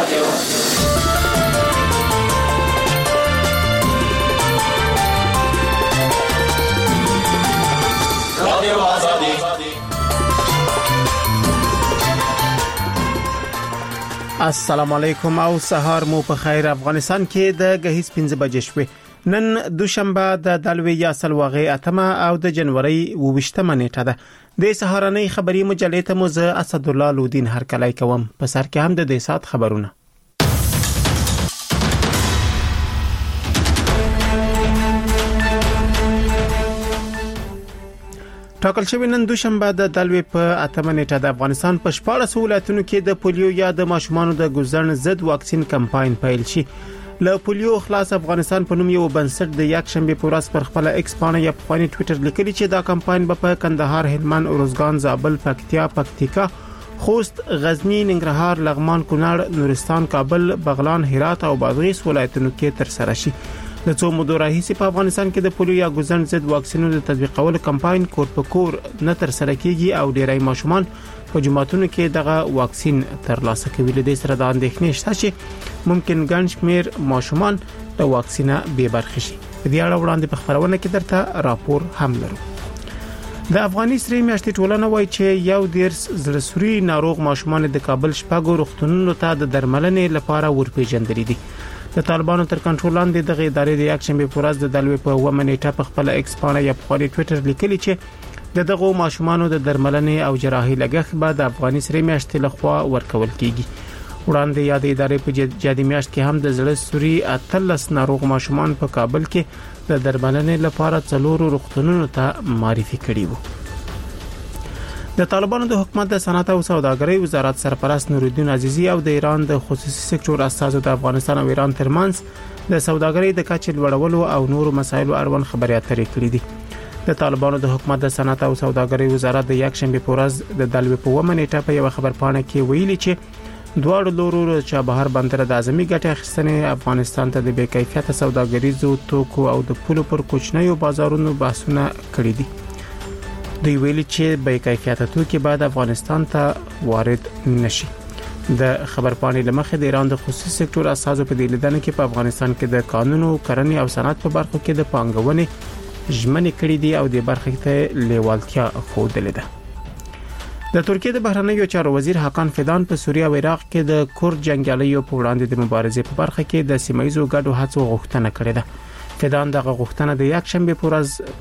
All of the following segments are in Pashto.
السلام علیکم او سهار مو په خیر. افغانستان کې د غهیس 5 بجې شوې. نن دوشنبه د دلوي یا سلواغې اتمه او د جنوري 28مه نیټه ده. د سهارنۍ خبري مجلې ته مو زه اسد الله لودین هرکلای کوم. په سر کې هم د دې سات خبرونه. ټاکل شوی نن دوشنبه د دلوي په اتمه نیټه د افغانستان په 14 ولایتونو کې د پولیو یا د ماشومانو د ګوزن ضد واکسین کمپاین پیل شي. له پولیو خلاص افغانستان په نوم یو بنسټ د یک شنبه په ورځ پر خپل ایکس پاڼه یا په ټوئیټر لیکلي چې دا کمپاین په کندهار، هلمند، اروزګان، زابل، پکتیا، پکتیکا، خوست، غزنی، ننګرهار، لغمان، کونړ، نورستان، کابل، بغلان، هرات او بادغیس ولایتونو کې تر سره شي. د څو مودو راهیسې په افغانستان کې د پولیو یا ګوزن ضد واکسینونو د تطبیقولو کمپاین کور په کور نه تر سره کیږي او ډیری ماشومان په جماعتونو کې دغه واکسین ترلاسه کوي. له دې سره د اندېښنې شته چې ممکن ګڼ شمېر ماشومان د واکسینه بې برخې شي. په دې اړه وړاندې په خبرونه کې درته راپور هم لرو. د افغاني سری میاشتې ټولنه وایي چې یو ډیر زړسوري ناروغ ماشومان د کابل شپږو روغتونونو ته د درملنې لپاره ورپېژندل دي. د طالبانو تر کنټرول لاندې د ادارې د یک شنبه په ورځ د دلوي په 1 نیټه په خپل ایکس پاڼه یا په ټوئیټر لیکلي چې دغه ماشومانو د درملنې او جراحي لګښت به د افغاني سری میاشتې لخوا ورکول کیږي. وړاندې یاد ادارې په جدي میاشت کې هم د زړه سوري 13 ناروغ ماشومان په کابل کې د درملنې لپاره 4 روغتونونو ته معرفي کړي وو. د طالبانو د حکومت د صنعت او سوداګرۍ وزارت سرپرست نورالدین عزیزی او د ایران د خصوصي سکتور استازو د افغانستان او ایران ترمنځ د سوداګرۍ د کچې لوړولو او نورو مسایلو اړوند خبرې اترې کړې دي. د طالبانو د حکومت د صنعت او سوداګرۍ وزارت د یک شنبه په ورځ د دلوي په 1 نیټه په یو خبرپاڼه کې ویلي چې دواړو لورو چابهار بندر د اعظمي ګټه اخیستنې افغانستان ته د بې کیفیت سوداګریزو توکو او د پولو پر کوچنیو بازارونو بحثونه کړي دي. دوی ویلي چې بې کیفیت توکي باید افغانستان ته وارد نشي. د خبرپاڼې لمخې د ایران د خصوصي سکتور اساسو په دې لیدنه کې په افغانستان کې د قانون او کرنې او صنعت په برخو کې د پانګونې ژمنې کړې دي او د برخې ته لیوالتیا ښودلې ده. د ترکیه د بهرنیو چارو وزیر حقان فیدان په سوریه او عراق کې د کورد جنگیالیو په وړاندې د مبارزې په برخه کې د سیمایي ګډو هڅو غوښتنه کړې ده. فیدان دغه غوښتنه د یک شنبه په ورځ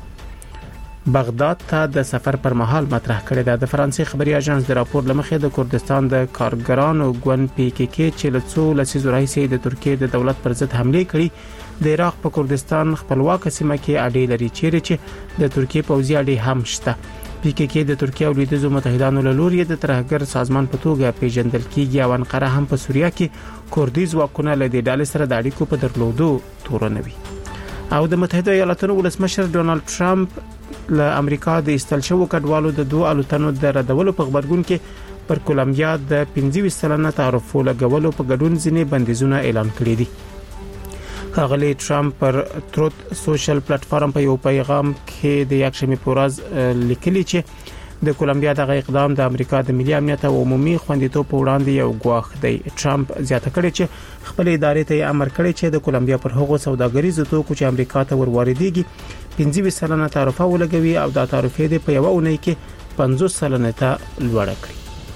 بغداد ته د سفر پر مهال مطرح کړې ده. د فرانسې خبري اژانس د راپور لمخې د کردستان د کارګرانو ګوند PKK چې له څو لسیزو راهیسې د ترکیه د دولت پر ضد حمله کړې د عراق په کردستان خپلواک سیمه کې اډې لري چې د ترکیه پوځي اډې هم شته. PKK د ترکیه او لویدیځو متحدانو له لوري د ترهګر سازمان په توګه پیژندل کیږي او انقره هم په سوریه کې کوردي ځواکونه له دې ډلې سره د اړیکو په درلودو تورنوي. او د متحده ایالاتونو ولسمشر ډونالد ټرمپ له امریکا د استل شو کډوالو د 2 الوتنو د ردولو په خبرګون کې پر کولمبیا د 25% تعرفو لګولو په ګډون ځینې بندیزونه اعلان کړي دي. ښاغلی ټرمپ پر تروت سوشل پلیټ فارم په یو پیغام کې د یک شنبه په ورځ لیکلي چې د کولمبیا دغه اقدام د امریکا د ملي امنیت او عمومي خوندیتوب په وړاندې یو ګواښ دی. ټرمپ زیاته کړی چې خپل ادارې ته امر کړی چې د کولمبیا پر هغو سوداګریزو توکو چې امریکا ته ورواردېږي 25% تعرفه ولګوي او دا تعرفه دې په یو اونۍ کې 50% ته لوړ کړي.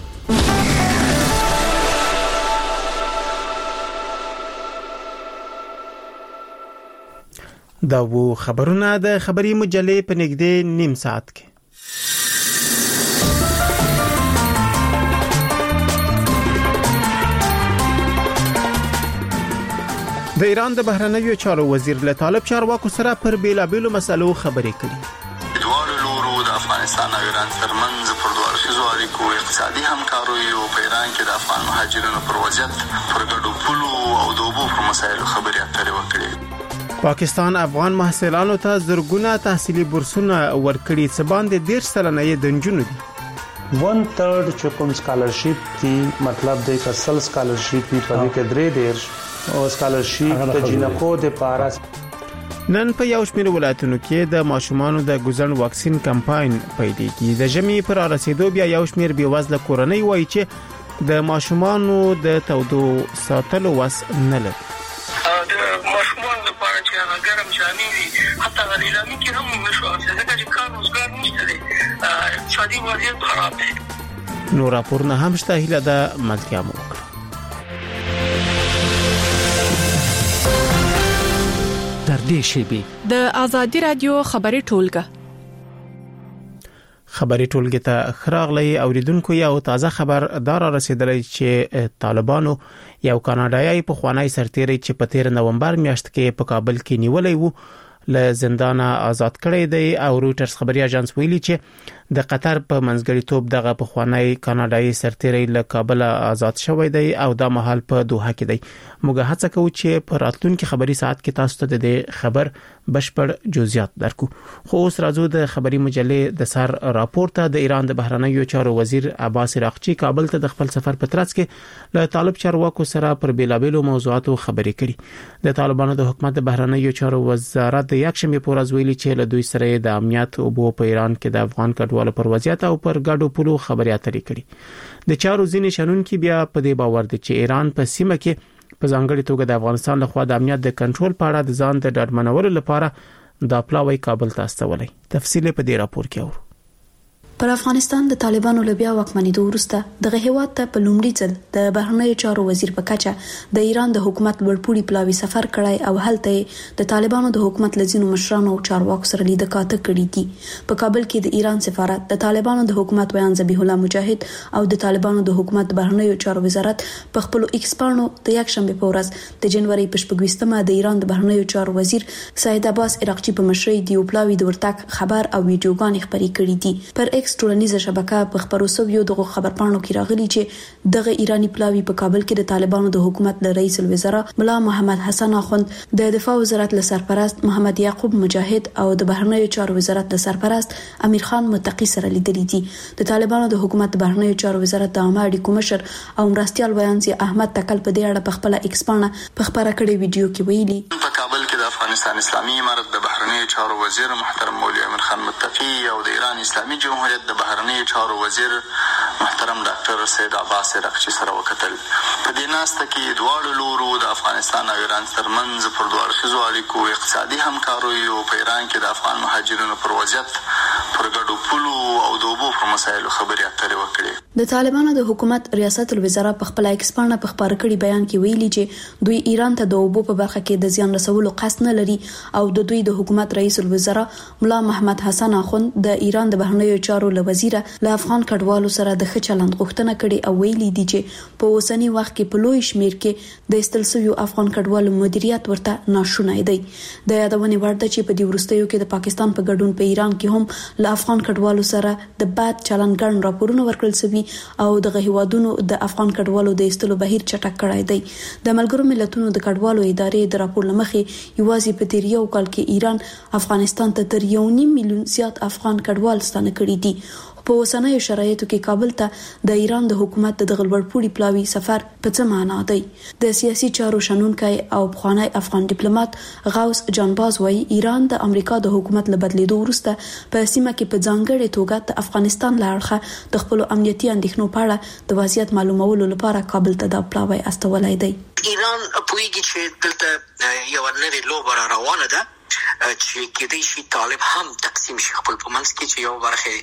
دا وو خبرونه د خبري مجلې په نږدې نیم ساعت کې. د ایران د بهرنیو چارو وزیر له طالب چارواکو سره پر بیلابېلو مسلو خبرې کړې. دواړو لورو د افغانستان او ایران ترمنځ پر دوه اړخیزو اړیکو اقتصادي همکارۍ او په ایران کې د افغان مهاجرینو پر وضعیت، پر ګډو پولو او د اوبو پر مسایلو خبرې اترې وکړې. پاکستان افغان محصلانو ته زرګونه تحصیلي بورسونه ورکړي چې باندې 10% یې د نجونو دي. 1/3 چې کوم سکالرشپ دی، مطلب د کسل سکالرشپ په دې کې 3 او سکالرشپ د جنکو د پارا. نن په یو شمېر ولایتونو کې د ماشومانو د ګوزن واکسین کمپاین پیلېږي. د ژمي پر رسیدو بیا یو شمېر بېوزله کورنۍ وایي چې د ماشومانو د تودو ساتلو وس نه لري. د ماشومانو لپاره چې هغه ګرم جامې دي حتی غلیظامي کې هم نشو ځکه چې کار روزګار نشته دی، اقتصادي وضعیت خراب دی. نو راپورونه هم شته، هیله ده ملتیا مو وکړه. در دې شیبه د آزادی رادیو خبري ټولګه ته خراغلی اوریدونکو یو تازه خبر دار رسیدلی چې طالبانو یو کاناډایي په خوانی سرتیری چې په 13 نومبر میاشت کې په کابل کې نیولې وو له زندان آزاد کړی دی او رويټرز خبري اژانس ویلي چې د قطر په منځګړیتوب دغه په خوانی کاناډایي سرتیری له کابل آزاد شوی دی او د مهال په دوحه کې دی. موږ هڅه کوو چې په راتلونکي خبري ساعت کې تاسو ته د خبر بشپړ جزئیات درکو. خو اوس راځو د خبري مجلې د سر راپور ته. د ایران د بهرنیو چارو وزیر عباس عراقچی کابل ته د خپل سفر په ترڅ کې له طالب چارواکو سره پر بیلابېلو موضوعاتو خبرې کړي. د طالبانو د حکومت د بهرنیو چارو وزارت د یکشنبه په ورځ ویلي چې له دوی سره د امنیت او په ایران کې د افغان کډوالو پر وضعیت او پر ګډو پولو خبرې اترې کړي. د چارو ځینې شنونکو بیا په دې باور دي چې ایران په سیمه کې په ځانګړي توګه د افغانستان لخوا د امنیت د کنټرول په اړه د ځان د ډاډمنولو لپاره د پلاوی کابل ته استولې. تفصیل په دې راپور کې اورو. پر افغانستان د طالبانو لبیا واکمنیدو وروسته دغه هیواد ته په لومړي ځل د بهرنیو چارو وزیر په کچه د ایران د حکومت لوړپوړي پلاوی سفر کړای او هلته د طالبانو د حکومت لزینو مشرانو او چارواکو سره لیدکاته کړې دي. په کابل کې د ایران سفارت د طالبانو د حکومت ویان ذبیح الله مجاهد او د طالبانو د حکومت بهرنیو چارو وزارت په خپل ایکس پاڼو د یکشنبه په ورځ د جنوري په 28مه د ایران د بهرنیو چارو وزیر سید عباس عراقچی په مشرۍ دی پلاوی د ورتګ خبر او ویډیوګان خبري کړې دي. پر ایکس ټولنیزه شبکه په خبرو سویو دغه خبرپاڼو کې راغلي چې دغه ایرانی پلاوی په کابل کې د طالبانو د حکومت له رئیس الوزرا مولا محمد حسن اخوند، د دفاع وزارت له سرپرست محمد یعقوب مجاهد او د بهرنیو چارو وزارت له سرپرست امیر خان متقی سره لیدلي دي. د طالبانو د حکومت بهرنیو چارو وزارت د عامه اړیکو مشر او مرستيال ویانسي احمد تکل په دې اړه په خپل ایکس پاڼه په خبره کړې ویډیو کې ویلي په کابل کې د افغانستان اسلامي امارت د بهرنیو چارو وزیر محترم مولوی امیر خان متقی او د ایران اسلامي جمهوریت د بهرنیو چارو وزیر محترم ډاکټر سید عباس عراقچی سره وکتل. په دې ناسته کې دواړو لورو د افغانستان او ایران ترمنځ پر دوه اړخیزو اړیکو، اقتصادي همکاریو او په ایران کې د افغان مهاجرینو پر وضعیت، پر ګډو پولو او د اوبو پر مسایلو خبرې اترې وکړې. د طالبانو د حکومت ریاست الوزرا په خپل ایکس پاڼه په خبر کړي بیان کې ویلي چې دوی ایران ته د اوبو په برخه کې د زیان رسولو قصد نه لري او د دوی د حکومت رئیس الوزرا مولا محمد حسن اخوند د ایران د بهرنیو چارو وزیر له افغان کډوالو سره د ښه چلند غوښتنه کړې او ویلي دي چې په اوسنی وخت کې په لوی شمیر کې د استلسویو افغان کډوالو مدیریت ورته ناشونای دی. د یادونې وړ ده چې په دې وروستیو کې د پاکستان په ګډون په ایران کې هم له افغان کډوالو سره د بد چلند ګڼ راپورونه ورکړل شوي او د هیوادونو د افغان کډوالو د استلو بهیر چټک کړای دی. د ملګرو ملتونو د کډوالو ادارې د راپور لمخې یوازې په تیر یو کال کې ایران افغانستان ته تر 1.5 میلیون زیات افغان کډوال ستانه کړي دي. په اوسنیو شرایطو کې کابل ته د ایران د حکومت د غلبړپوړي پلاوی سفر په څه معنا دی؟ د سیاسي چارو شنونکي او بخوانی افغان ډیپلوماټ غوث جانباز وايي ایران د امریکا د حکومت له بدلیدو وروسته په سیمه کې په ځانګړي توګه د افغانستان لارښه د خپل امنیتي اندېښنو په اړه د وضعیت معلومولو لپاره کابل ته د پلاوی استولای دی. ایران پویږي چې دلته یو نوې لوبه روانه ده چې کېدای شي طالب هم تقسیم شي خپل په منځ کې چې یو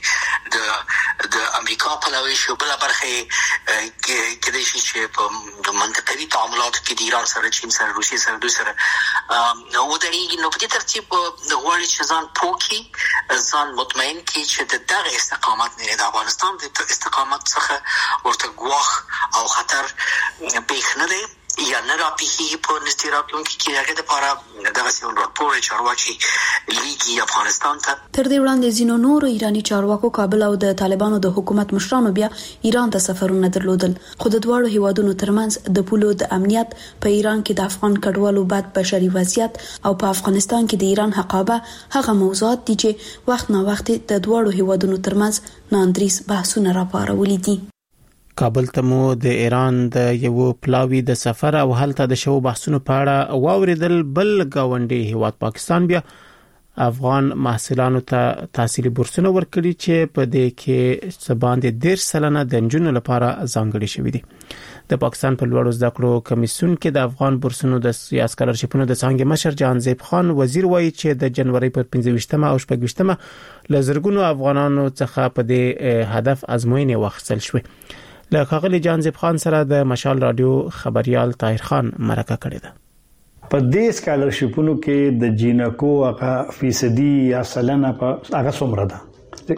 برخه د امریکا پلاوی شي، بل برخه کېدای شي چې په د منطقوي تعاملاتو کې د ایران سره، چین سره، روسیې سره، دوی سره ودرېږي. نو په دې ترتیب غواړي چې ځان پوکي، ځان مطمئن کړي چې د دغه استقامت نه د افغانستان د استقامت څخه ورته ګواښ او خطر پېښ نه دی یا نه راپېښېږي په نږدې راتلونکي کې. هغې دپاره دغسې یو لوړپوړی چارواکي لیږي افغانستان ته. تر دې وړاندې ځینو نورو ایراني چارواکو کابل او د طالبانو د حکومت مشرانو بیا ایران ته سفرونه درلودل، خو د دواړو هیوادونو ترمنځ د پولو د امنیت، په ایران کې د افغان کډوالو بد بشري وضعیت او په افغانستان کې د ایران حقابه هغه موضوعات دي چې وخت نه وخت د دواړو هیوادونو ترمنځ ناندریس بحثونه راپارولي دي. کابل ته مو د ایران د یو پلاوی د سفر او هلته د شو بحثونو په اړه واوریدل. بل گاونډي هیواد پاکستان بیا افغان محصلانو ته تحصیلي بورسونه ورکړي چې په دې کې سباند 10% د نجونو لپاره ځانګړي شوې دي د پاکستان په لوړو زده کړو کمیسیون کې د افغان بورسونو د سکالرشیپونو د څنګه مشر جهانزیب خان وزیر وایي چې د جنوري په 15 او 16 لزرګونو افغانانو څخه په دې هدف ازموینې واخیستل شوې له ښاغلي جهانزیب خان سره د مشال رادیو خبريال طاهر خان مرکه کړې ده په دې سکالرشیپونو کې د جینکو هغه فیصدي یا سلنه په هغه څومره ده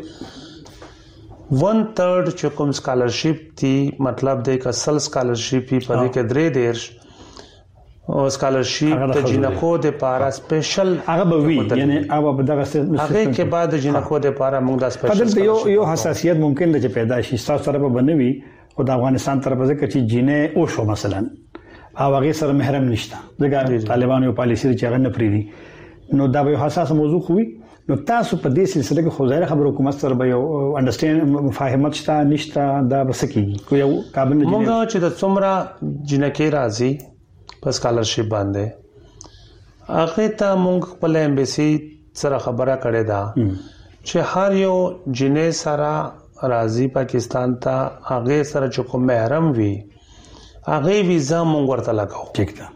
1/3 چې کوم سکالرشیپ دی مطلب د اصل سکالرشیپ په دې کې درې ډیر او سکالرشیپ د جینکو د پارا سپیشل هغه به وی یعنی هغه به دغه هغه کې بعد جینکو د پارا موږ د سپیشل یو حساسیت ممکن ده چې پیدا شي تاسو سره به بنوي خو د افغانستان طرف ځکه چې جینې او شو مثلا او هغه سره محرم نشته دغه طالبانو پالیسي چې هغه نه پریدي نو دا به حساس موضوع خوي نو تاسو په دې سلسله کې خو ظاهر خبرو حکومت سره به یو انډرستاند مفاهمت شته نشته دا بسکیږي کو یو کابل نه موږ چې د څومره جنکه راځي په سکالرشیپ باندې هغه ته موږ خپل امبیسي سره خبره کړې ده چې هر یو جنې سره راځي پاکستان ته هغه سره چې کوم محرم وي هغه ویزا مونږ ورته لګاو ټیک ده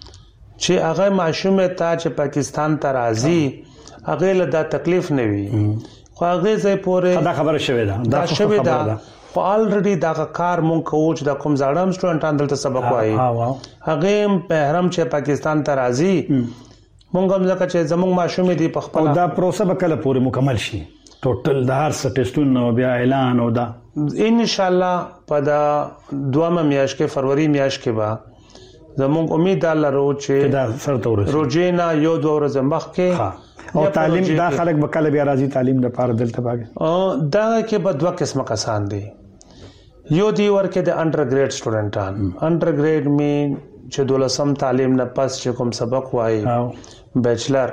چې هغه معشومه ته چې پاکستان ته راځي هغه له دا تکلیف نه وي خو هغه ځای پورې دا خبره شوه دا شوه دا خو الریډي دا کار مونږ کوو چې د کوم ځاړم سټوډنټان دلته سبق وایي هغه محرم چې پاکستان ته راځي مونږ هم ځکه چې زموږ معشومه دی په خپل دا پروسه به کله پورې مکمل شي ټوټل د هر څه ټیسټونو بیا اعلان او دا ان شاء الله په دا دوامه میاشت کې فروری میاشت کې با زموږ امید لرو چې دا سرته ورسېږي روجینا یو دوه ورځې مخکې او تعلیم دا خلک به کله بیا راځي تعلیم لپاره دلته باګي او دا کې په دوه قسمه کسان دي یو دی ورکه د انډرګریډ سټوډنټان انډرګریډ مین چې دولسم تعلیم نه پس چې کوم سبق وایي بیچلر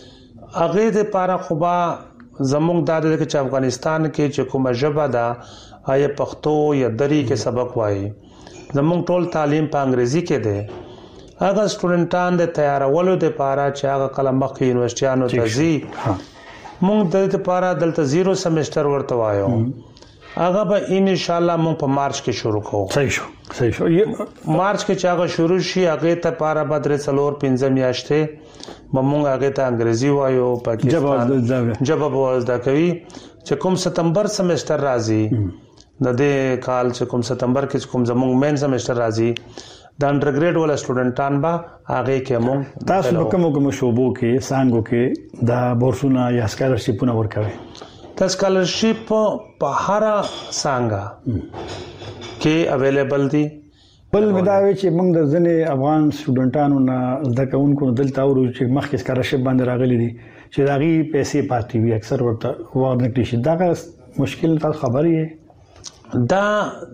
هغه د لپاره خوبا زموږ د چې افغانستان کې چې کومه ژبه ده آیا پښتو یا دری کې سبق وایي زموږ ټول تعلیم په انګریزي کې ده هغه سټوډنټان د تیارولو لپاره چې هغه کله مخکې یونیورسيټانو ته ځي موږ د لپاره دلته 0 سمستر ورته وایو هغه به ان شاء الله موږ په مارچ کې شروع کوو صحیح شو مارچ کې چې هغه شروع شي هغه ته لپاره بدر څلور 15 میاشتې مونږ هغه ته انګریزي وایو پاکستان جواب ورزده کوي چې کوم ستمبر سمستر راځي د دې کال چې کوم ستمبر کې کوم زموږ مین سمستر راځي د انډرګریډ ول سټوډنټان با هغه کې مونږ تاسو کوم شوبو کې سانګو کې د بورسونه یا سکالرشیپونه ورکوي د سکالرشیپ په هر سانګا کې اویلیبل دي بل مداوي چې موږ د ځنې افغان سټوډنټانو نه زده کوونکو دلته ورو چې مخکې سکالرشیپ باندې راغلي دي چې داغي پیسې پاتې وي اکثر ورته واد نه کړي دا مشکل تاسو خبرې دا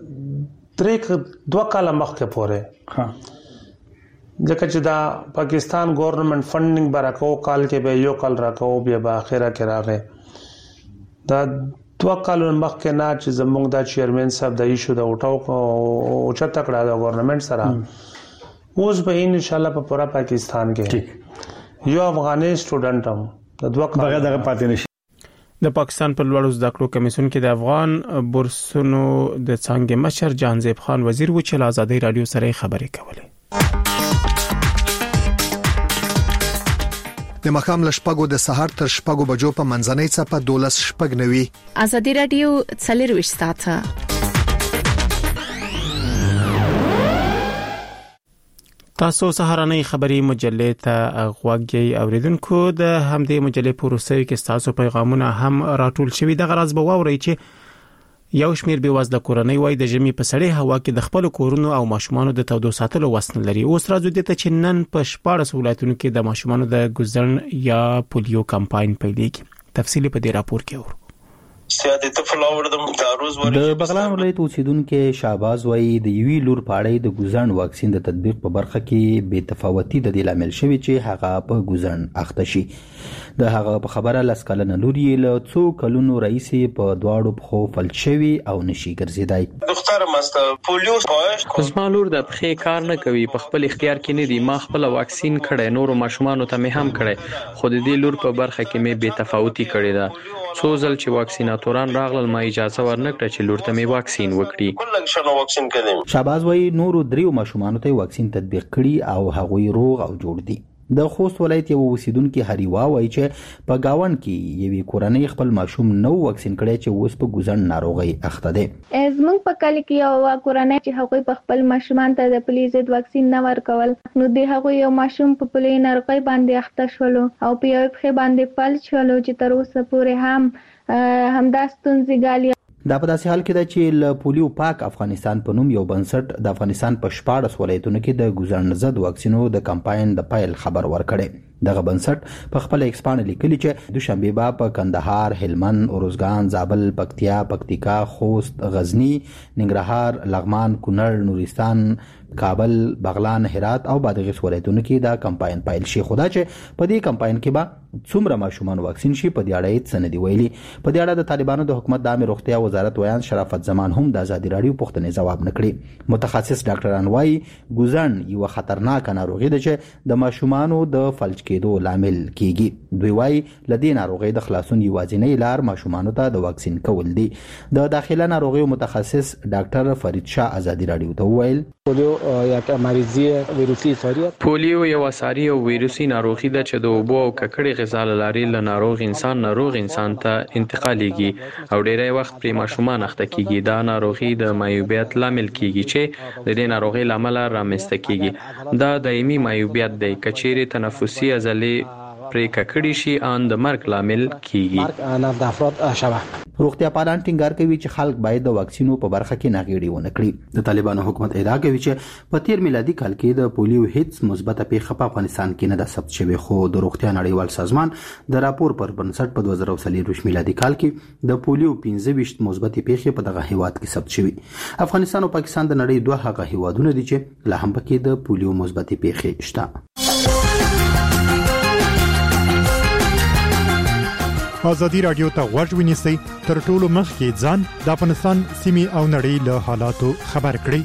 دوه کاله مخکې پورې ځکه چې دا پاکستان ګورنمنت فندینګ برکو کال کې به یو کال راکو بیا په اخره کې راغی دا دوه کالو مخکې نه چې زموږ د چیرمن صاحب د ایشو د اوټاو او چته کړه د ګورنمنت سره اوس به ان شاء الله په پورا پاکستان کې یو افغاني سټوډنټ هم د دوه کالو دغه پاتې نشي د پاکستان په لوړو زده کړو کمیسیون کې د افغان بورسونو د څنګه مشر جهانزیب خان وزیر و چې آزادۍ رادیو سره خبرې کولې د مخام لشپګو د سحر تر شپګو بجو په منځنۍ صفه 12 شپګ نوي آزادۍ رادیو څلرويش ساعته تاسو سهارنۍ خبري مجلې ته غوږی اوریدونکو د همدې مجلې پروسې کې تاسو پیغامونه هم راټول شوي د غرض به ووري چې یو شمیر به وزله کورنۍ وای د جمی په سړې هوا کې د خپل کورونو او ماشومان د تودو ساتلو وسن لري اوس راځو د ته چې نن په 14 ولایتونو کې د ماشومان د ګزړن یا پولیو کمپاین پیلېږي تفصیلی په دې راپور کې ورو سیادت فلاور د متعرض ورې د بغلان ولایت اوسیدونکو شهباز وایي د یوې لور پاړې د ګوزن واکسین د تطبیق په برخه کې بې تفاوتي د دې لامل شوی چې هغه په ګوزن اخته شي. د هغه په خبره لاس کلنه لور یې له څو کلونو رئیس په دواړو پخو فلج شوی او نشي ګرځیدای. دختر مست پولیو زما لور د پخې کار نه کوي، په خپل اختیار کې نه دی. ما خپل واکسین کړی، نورو ماشومانو ته مې هم کړی، خو د دې لور په برخه کې مې بې تفاوتي کړې ده. څو ځل چې واکسیناتوران راغلل ما اجازه ورنکړه چې لور ته مې واکسین وکړي. شهباز وایي نورو 3 ماشومانو ته واکسین تطبیق کړي او هغوی روغ او جوړ دي. د خوست ولایت یو اوسیدونکو هریوا وایي چې په گاون کې یوې کورنۍ خپل ماشوم نو واکسین کړی چې اوس په ګوزن ناروغي اخته دی. زموږ په کلی کې یو کورنۍ چې هغوی په خپل ماشومان ته د پولیو ضد واکسین نه ورکول، نو د هغوی یو ماشوم په پولیو ناروغي باندې اخته شول او په یو پخې باندې فلج شول چې تر اوسه پورې همدا ستونزې ګالي. دا په داسې حال کې ده چې له پولیو پاک افغانستان په نوم یو بنسټ د افغانستان په 14 ولایتونو کې د ګوزن ضد واکسینو د کمپاین د پایل خبر ورکړي. دغه بنسټ په خپل ایکسپان لیکلي چې دوشنبه په کندهار، هلمند، اروزګان، زابل، پکتیا، پکتیکا، خوست، غزنی، ننګرهار، لغمان، کونړ، نورستان، کابل، بغلان، هرات او بادغیس ولایتونو کې دا کمپاین پایل شي. خدا چې په دې کمپاین کې به څومره ماشومان واکسین شي په دې اړه هیڅ نه دی ویلي. په دې اړه د طالبانو د حکومت د عامه روغتیا وزارت ویان شرافت زمان هم د ازادي رادیو پوښتنې ځواب نکړي. متخصص ډاکټران وایي ګوزن یو خطرناک ناروغي ده چې د ماشومانو د فلج کېدو لامل کیږي. دوی وایي لدې ناروغي د خلاصون یوازینی لار ماشومانو ته د واکسین کول دي. د داخله ناروغیو متخصص ډاکټر فرید شاه ازادي رادیو ته ویل پولیو یو اساري او ویروسي ناروغي ده چې د اوبو او ککړې غذا له لارې له ناروغ انسان ته انتقالېږي او ډېری وخت پرې ماشومان اخته کیږي. دا ناروغي د معیوبیت لامل کیږي چې د دې ناروغي لامل رامنځته کیږي. دا دایمي معیوبیت دی، کچېرې تنفسي عضلې پرې ککړې شي ان د مرګ لامل کیږي. روغتیا پالان ټینګار کوي چې خلک باید د واکسینو په برخه کې ناغېړي ونه کړي. د طالبانو حکومت ادعا کوي چې په 13 میلادي کال کې د پولیو هیڅ مثبته پیښه په افغانستان کې نه ده ثبت شوې، خو د روغتیا نړیوال سازمان د راپور پر بنسټ په 2023 میلادي کال کې د پولیو 15 مثبتې پیښې په دغه هیواد کې ثبت شوې. افغانستان او پاکستان د نړۍ دوه هغه هیوادونه دي چې لا هم پکې د پولیو مثبتې پیښې شته. ازادي رادیو ته غوږ ونیسئ، تر ټولو مخکې ځان د افغانستان سیمې او نړۍ له حالاتو خبر کړئ.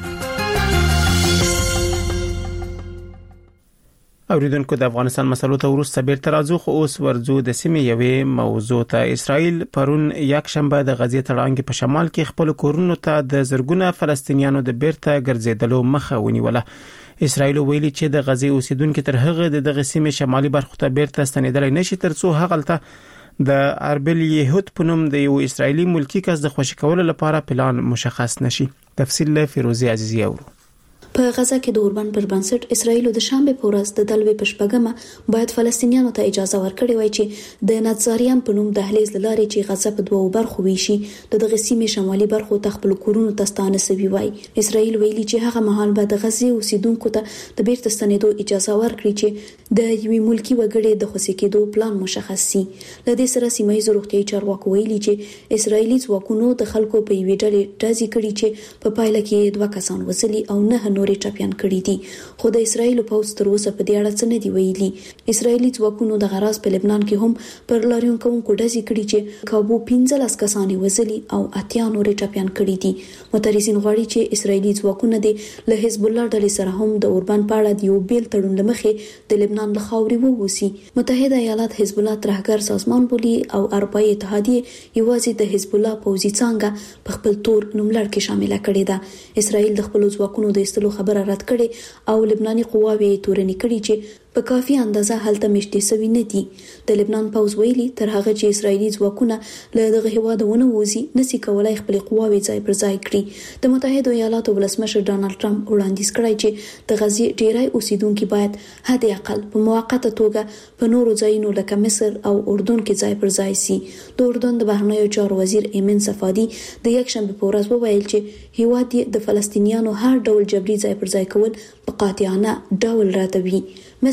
اوریدونکو د افغانستان مسلو ته ورسته بیرته راځو، خو اوس ورځو د سیمې یوې موضوع ته. اسرائیل پرون یک شنبه د غزې تړانګې په شمال کې خپل کورونو ته د زرګونه فلسطینیانو د بیرته ګرځېدلو مخه ونیوله. اسرائیل ویلي چې د غزې اوسیدونکو تر هغه دغه سیمې شمالي برخو ته بیرته ستنېدل نشي ترڅو هغلته د اربل یهود په نوم د یو اسرایلی ملکی کس د خوشی کولو لپاره پلان مشخص نشي. تفصیل له فیروزی عزیزی اورو. په غزا کې د اوربان پر بنسټ اسرائیل د شنبه په ورځ د دلوي پشپګمه باید فلسطینیانو ته اجازه ورکړي وای چې د نظاریان په نوم دهلیز لاري چې غزا په دوه برخو ویشي دغه سیمې شمالي برخو ته خپل کورونو ته ستانه سوي وای. اسرائیل ویلي چې هغه مهال به د غزې اوسیدونکو ته د بیرته ستنېدو اجازه ورکړي چې د یوې ملکی وګړي د خوشی کېدو پلان مشخص شي. لدې سره سیمایي روغتيایي چارواکو ویلي چې اسرائیلي ځواکونو د خلکو په یوې ډلې ډزې کړي چې په پایله کې 2 کسان وسلي او 9 نورې ټاپیان کړي دي، خو د اسرائیل پوځ تر اوسه په دې اړه څه نه دی ویلي. اسرائیلي ځواکونو د غراز په لبنان کې هم پر لاریون کوونکو ډزې کړي چې کابو 15 کسان وسلي او 8 نورې ټاپیان کړي دي. مترجمین غواړي چې اسرائیلي ځواکونه د له حزب الله ډلې سره هم د اوربان په اړه یو بیل تړون لمخې د لبنان له خاورې ووسی. متحده ایالات حزب الله ترهګر سازمان بولی او اروپאי اتحادیه یوازې د حزب الله پوځي څنګه په خپل تور نوملړ کې شامل کړي ده. اسرائیل د خپل ځواکونو د استلو خبره رد کړي او لبناني قواوې تورنې کړي چې په کافي اندازه هلته مشتي سوي نه دي. د لبنان پوځ ویلي تر هغه چې اسرائیلي ځواکونه له دغه هیوادونه وځي نسی کولای خپل قواوې ځای پر ځای کړي. د متحده ایالاتو ولسمشر ډانلډ ټرمپ وړاندیز کړی چې د غزې ډیری اوسیدونکو باید حد اقل په موقته توګه په نورو ځایونو لکه مصر او اردن کې ځای پر ځای سي. د اردن د بهرنیو چارو وزیر ایمن صفادي د یک شنبه په ورځ وویل چې هیواد د فلسطینیانو هر ډول جبري ځای پر ځای کول په قاطعانه ډول راتوي. مصر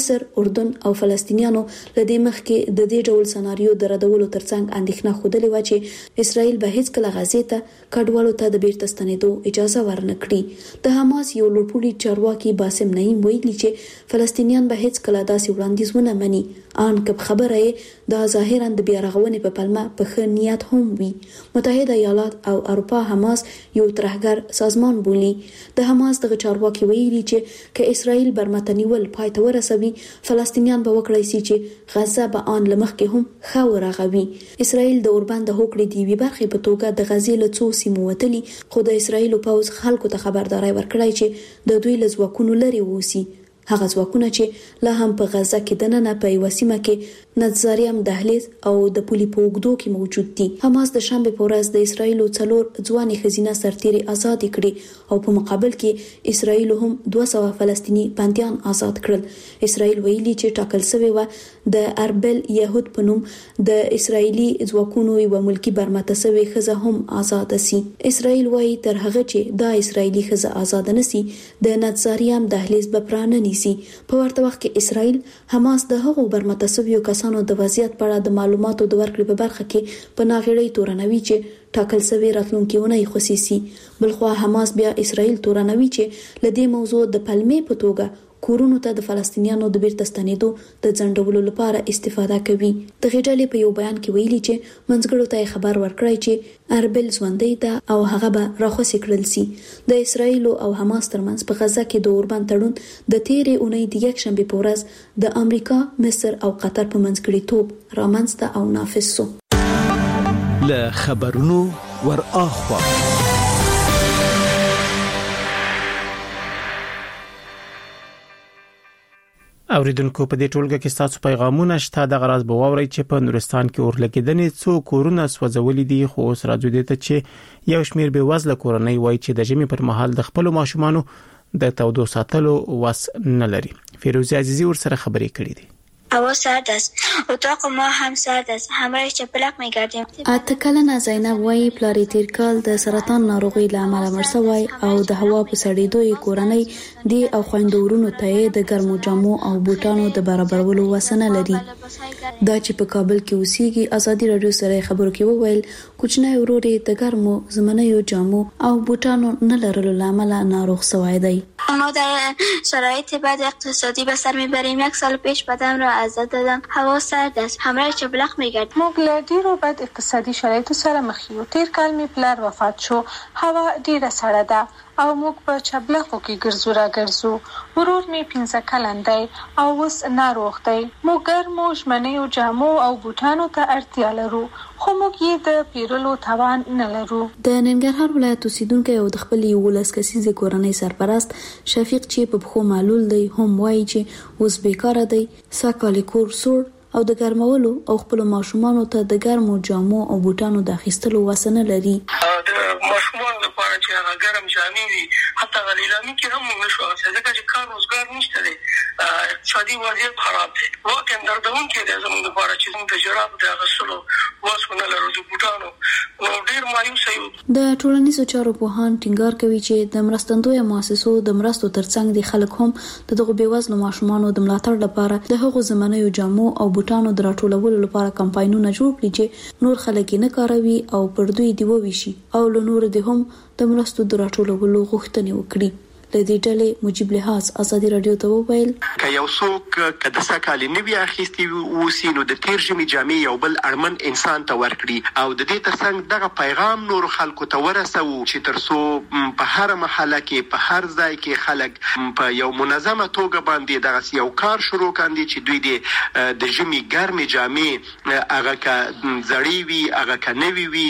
مصر، اردن او فلسطینیانو لدې مخکې د دې ډول سناریو د ردولو ترڅنګ اندېښنه خوده و چې اسرائیل به هیڅ کله غزې ته کډوالو ته د بیرته ستنېدو اجازه ورنکړي. د حماس یو لوړپوړي چارواکي باسم نعیم ویلي چې فلسطینیان به هیڅ کله داسې وړاندیز ونه مني ان که خبره د ظاهرا د بیارغونې په پلمه په ښه نیت هم وي. متحده ایالات او اروپا حماس یو ترهګر سازمان بولي. د حماس دغه چارواکي ویلي چې که اسرائیل برمته نیول پای ته ورسوي فلسطینیان به وکړای شي چې غزه به ان لمخکې هم ښه ورغوي. اسرائیل د اوربند د هوکړې د یوې برخې په توګه د غزې له څو سیمو وتلي، خو د اسرائیل پوځ خلکو ته خبرداري ورکړای چې د دوی له ځواکونو لرې ووسي. هغه ځواکونه چې لا هم په غزه کې دننه په یوه سیمه کې نظاریم دهلیز او د پولي په اوږدو کې موجود دي. حماس د شنبې په ورځ د اسرائیل 4 ځواني ښځینه سرتیري آزاد کړي او په مقابل کې اسرائیل هم 200 فلسطینی بنديان آزاد کړل. اسرائیل ویلي چې ټاکل شوی و د اربل یهود په نوم د اسرائیلي ځواکونو یو ملکی برمته شوی ښځه هم آزاد شي. اسرائیل وايي تر هغه چې دا اسرائیلي ښځه آزاد نشي د نظاریم دهلیز به پرانه نیسي. په ورته وخت کې اسرائیل حماس د هغو برمته شویو کسانو د وضعیت په اړه د معلوماتو د ورکړې په برخه کې په ناغېړۍ تورنوي چې ټاکل شوی راتلونکي ونې خصيصي. بلخوا حماس بیا اسرائیل تورنوي چې لدې موضوع د پلمې په توګه کورونو ته د فلسطینیانو د بیرته ستنېدو د ځنډولو لپاره استفاده کوي. د غېډلې په یو بیان کې ویلي چې منځګړو ته خبر ورکړی چې اربل ژوندۍ ده او هغه به راخوسي کړل شي. د اسرائیل او حماس ترمنځ په غزه کې د اوربند تړون د تیرې اونۍ د یک شنبې په ورځ د امریکا، مصر او قطر په منځګړیتوب رامنځته او نافذ شو. له خبرونو ور اخوا اوریدونکو په دې ټولګه کې تاسو پیغامونه شته د غراض به واوري چې په نورستان کې اورلګیدنې څو کورونه سوځولې دي، خو اوس راځو دې ته چې یو شمیر به وزله کورنۍ وای چې د ژمي پر مهال د خپل ماشومانو د تودو ساتلو وس نه لري. فیروزه عزیزی ور سره خبرې کړې دي. هوا سرد است. اتاق ما هم سرد است. همراه چپلک می‌گردیم. اتکلنا زینب وای پلاری تیر کال د سرطان ناروغي لامل مړ شوی او د هوا په سړېدو کورنۍ دی او خويندورونو ته د ګرمو جامو او بوټانو د برابرولو وسنه لري. دا چې په کابل کې اوسېږي ازادي رادیو سره خبرو کې وویل کوچنی وروري د ګرمو زمنیو جامو او بوټانو نه لرلو لامل ناروغ شوی دی. ما در شرایط بد اقتصادی به سر میبریم. 1 سال پیش بدم را ازاد دادم. هوا سرد است. همراه چبلق میگرد. موږ له ډیرو بد اقتصادي شرایطو سره مخ یو. تیر کال می پلار وفات شو. هوا ډیره سړه ده او موږ په چبلقو کې ګرځو را ګرځو. ورور می 15 کلن دی او اوس ناروغ دی. موږ ګرمو ژمنیو جامو او بوټانو ته اړتیا لرو، خو موږ یې د پیرلو توان نه لرو. د ننګرهار ولایت اوسیدونکو او د خپل 11 کسیزه کورنۍ سرپرست شفیق چې په خو معلول دی هم وایي چې اوس بیکاره دی، ساکالي کور سور او د ګرمولو او خپل ماشومانو ته د ګرمو جامو او بوټانو د اخیستلو وسنه لري. د ماشومانو لپاره چې هغه ګرم جامې وي حتی غلیلامي کې هم نشو اوسه ځکه چې کار روزګار نشته دی، اقتصادي وضعیت خراب دی. واقعا دردونکې دی زموږ لپاره چې موږ د جراب د اخیستلو وس ونه لرو د بوټانو. نو ډېر مایوس یو. د ټولنیزو چارو پوهان ټینګار کوي چې د مرستندویه مؤسسو د مرستو ترڅنګ د خلک هم دغه بیوزلو ماشومانو د ملاتړ لپاره د هغو زمنیو جامو او بوټانو د راټولولو لپاره کمپاینونه جوړ کړي چې نور خلک نه کاروي او پر دوی دی وویشي او له نور د هم د مرستو د راټولولو غوښتنې وکړي. لدې ډلې مجيب لحاظ ازادي رادیو ته وویل ک یو څوک کده سکالي نوي اخیستي وسی نو د تیر ژمي جامې یو بل اړمن انسان ته ورکړي او د دې ترڅنګ دغه پیغام نور خلکو ته ورسو چې ترسو په هر محله کې په هر ځای کې خلک په یو منظمه توګه باندې دغه یو کار شروع کاندي چې دوی د ژمي ګرمې جامې هغه ک زړې وي هغه ک نوي وي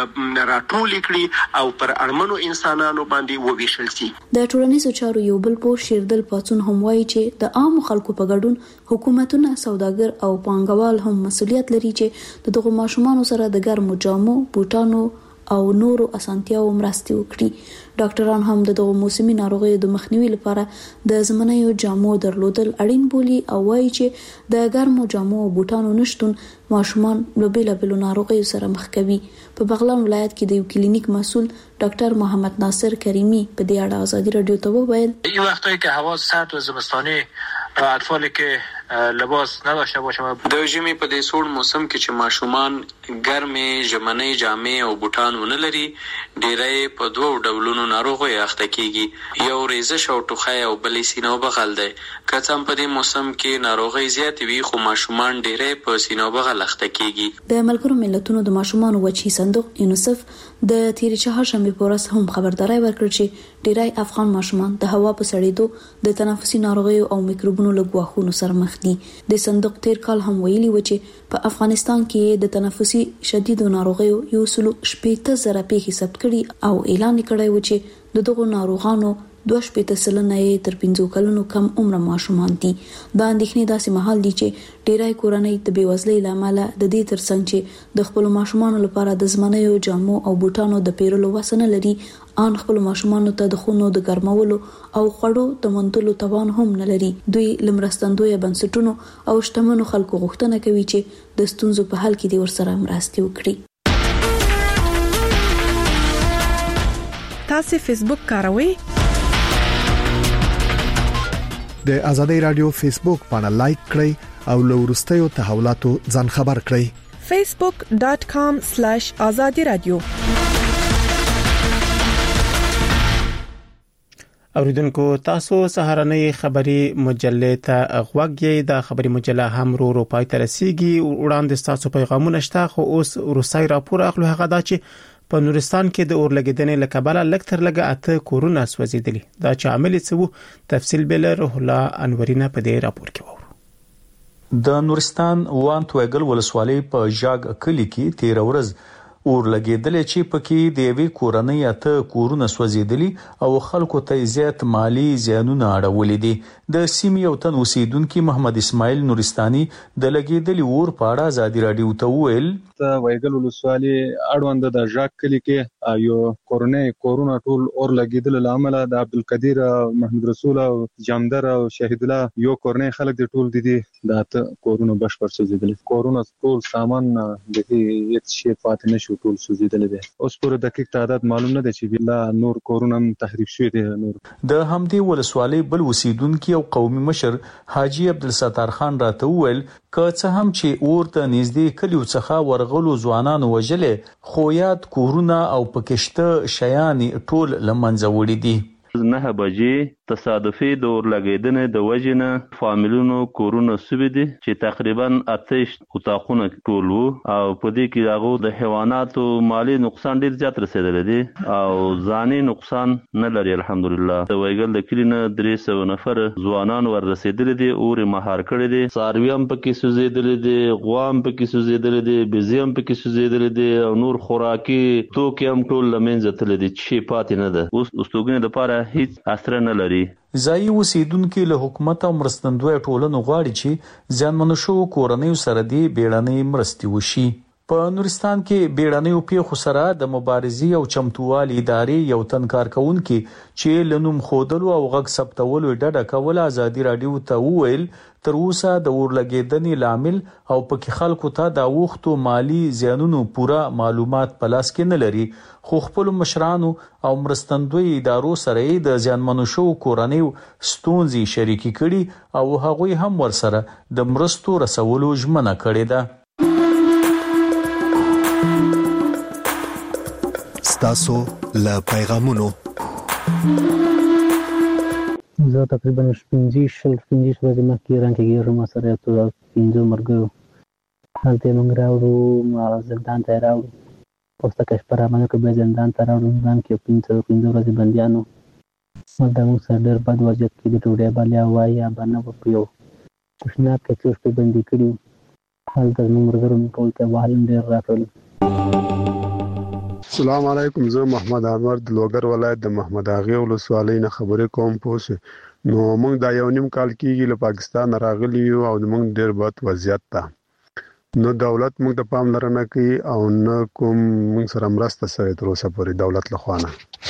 راټول کړي او پر اړمنو انسانانو باندې وویشل شي. د ټولنیزو چارو یو بل پوه شیردل پاتون هم وایي چې د عام خلکو په ګډون حکومتونه، سوداګر او پانګوال هم مسؤلیت لري چې دغه ماشومانو سره د ګرمو جامو، بوټانو او نورو اسانتیاو مرستې وکړي. ډاکټران هم دغه موسمي ناروغیو د مخنیوي لپاره د زمنیو جامو درلودل اړین بولي او وایي چې د ګرمو جامو او بوټانو نشټون ماشومان له بیلابیلو ناروغیو سره مخ کوي. په بغلان ولایت کې د یو کلینیک مسؤل ډاکټر محمد ناصر کریمی په دې اړه ازادي رادیو ته وویل یو وخت کې هوا سرد و زمستاني اطفالی که لباس نداشته باشم. د ژمي په دې سوړ موسم کې چې ماشومان ګرمې ژمنۍ جامې او بوټان ونه لري، ډیری په دوو ډولونو ناروغۍ اخته کیږي. یو ریزش او ټوخی او بل سینه بغل دی. که څه هم په دې موسم کې ناروغۍ زیاتې وي، خو ماشومان ډیری په سینه بغل اخته کیږي. د ملګرو ملتونو د ماشومانو وچی صندوق یونیسف د تیرې چهارشنبه په ورځ هم خبرداري ورکړه چې ډیری افغان ماشومان د هوا په سړېدو د تنفسي ناروغیو او میکروبونو له ګواښونو سره مخ دي. د صندوق تیر کال هم ویلي و چې په افغانستان کې د تنفسي شدیدو ناروغیو 1.8 پیښې ثبت کړي او اعلان کړی و چې د دغو ناروغانو 2.8% تر 15 کلونو کم عمر ماشومان دي. دا اندېښنې داسې مهال دي چې ډیری کورنۍ د بیوزلۍ لامل د دې ترڅنګ چې د خپل ماشومان لپاره د زمنیو جامو او بوټانو د پیرلو وسنه لري، ان خپل ماشومان ته د خونو د ګرمولو او خړو د منتلو توان هم نه لري. دوی لمرستندوی بنسټونو او شتمنو خلکو غوښتنه کوي چې د ستونزو په حل کې د ورسره مرسته وکړي. تاسو فیسبوک کاروئ؟ د ازادي رادیو فیسبوک باندې لایک کړئ او له وروستیو تحولاتو ځان خبر کړئ. facebook.com/azadi radio. اوریدونکو تاسو سهارنۍ خبری مجله ته غوږی د خبری مجله هم رو پای ته رسیږي. وړاندې تاسو پیغامونه شته، خو اوس روسي راپور اخلو. هغه دا چې په نورستان کې د اورلګیدنې له کبله لکتر لګه 8 کورونه سوځیدلي. دا چې عامل څه وو، تفصیل به له روح الله انورینه په دې راپور کې وورو. د نورستان وانت وګل ولسوالۍ په ژاګ کلی کې 13 ورځ اورلګیدل چې پکې د یوې کورنۍ 8 کورونه سوځیدلي او خلکو ته زیات مالی زیانونه اړولې دي. د سیمې یو تن اوسیدونکو محمد اسماعیل نورستاني د لګیدلي اور په اړه ازادي رادیو ته ویل ته وایګل ولسوالۍ اړوند د ژاګ کلی کې یو کورونه ټول اور لګیدل لامل د عبدالقدیر محمد رسول او جامدر او شهید الله یو کورنۍ خلک د ټول دي د 8 کورونه بشپړ سوځیدل. کورونه ټول سامان د هیڅ شي پاتې نشو، ټول سوځیدل دي. اوس پوره دقیق تعداد معلوم نه دی چې بلا نور کورونه تخریب شوی دي. نور د همدې ولسوالۍ بل اوسیدونکو او قومي مشر حاجی عبدالستار خان راته ویل که څه هم چې اور ته نږدې کلیو څخه ورغلو ځوانانو وجلې، خو یاد کورونه او پکشته شیان ټول لمنځه وړي دي. 9 بجې تصادفي د اور لګیدنې د وجنه فامیلونو کورونه سوي دي چې تقریبا 28 اتاقونه ټول وو او په دې کې هغه د حیواناتو مالی نقصان ډیر زیات رسیدلی دي او ځاني نقصان نه لري. الحمدلله د وایګل د کلینه 300 نفر ځوانان ور رسیدلی دي، اور مهار کړی دي، څارویم پکې سوځیدلی دي، غوام پکې سوځیدلی دي، بزیم پکې سوځیدلی دي او نور خوراکي توکي هم ټول لمنځه تللي دي چې پاتې نه ده. اوس استوګنې لپاره هیڅ اثر نه لري. ځایي اوسیدونکو له حکومت او مرستندوی ټولنو غواړي چې ځانمنو شو کورنۍ سره دی بیړنۍ مرستې وشي. په نورستان کې بیړنۍ پیښو سره د مبارزې او چمتووالي ادارې یو تن کارکونکو چې لنوم خودلو او غږ ثبتولو ډډه کول ازادي رادیو ته ویل تر اوسه د اورلګیدنې لامل او پکې خلکو ته د وختو مالی زیانونو پوره معلومات په لاس کې نه لري، خو خپل مشرانو او مرستندوی ادارو سره د ځانمنو شو کورنۍ ستونزې شریکي کړي او هغوی هم ورسره د مرستو رسولو ژمنه کړې ده. ستاسو له پیغامونو زه تقریبا 15 ورځې مخکې ایران کې ګیرم سره یو 15 مرګو هلته موږ راوړو زندان ته راوړو پوسټه کې پر امانه کې به زندان ته راوړو. زندان کې 15 ورځې بنديانو دا موږ سره ډېر بد وضعیت کې د ټوډه بالیا وای یا باندې په یو کوښنه کې څه په بندي کړیو. هلته موږ مرګرم ټول ته وحالم ډېر راټول. السلام علیکم، زه محمد انور د لوګر ولایت د محمد اغه ولسوالۍ نه خبرې کوم. پوه نو موږ دا یو نیم کال کېږي له پاکستان راغلی یو او موږ ډېر بد وضعیت ده. نو دولت موږ ته پاملرنه کوي او نه کوم موږ سره مرسته سره تر اوسه پورې دولت له خوانه.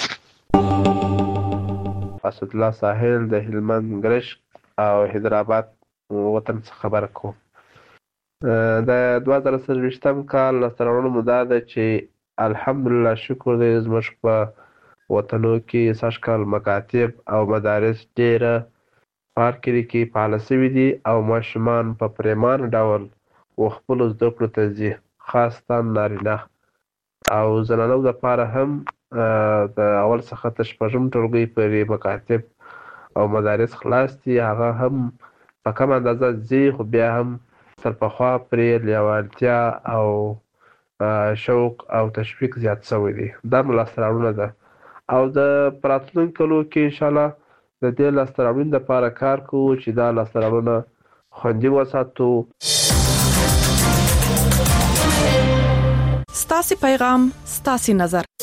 اسد الله ساحل د هلمند ګرش او حیدرآباد وطن څخه خبر کوم. د 2023 کال لسترونو مده ده چې الحمدلله شکر دی زموږ په وطنو کې سږ کال مکاتب او مدارس ډیره پارک کې فعال شوي دي او ماشومان په پریمان ډول خپل زده کړو ته ځي، خاصه نارینه او زنانو لپاره هم د اول څخه تر شپږم ټولګي پورې مکاتب او مدارس خلاص دي. هغه هم په کم اندازه ځي، خو بیا هم ترپخوا پرې لیوالتیا او شوق او تشویق زیات شوی دی. دا مو لاسته راوړنه ده او د راتلونکي کلو کې انشاءالله د دې لاسته راوړنې لپاره کار کوو چې دا لاسته راوړنه خوندي وساتو. ستاسو پیغام ستاسو نظر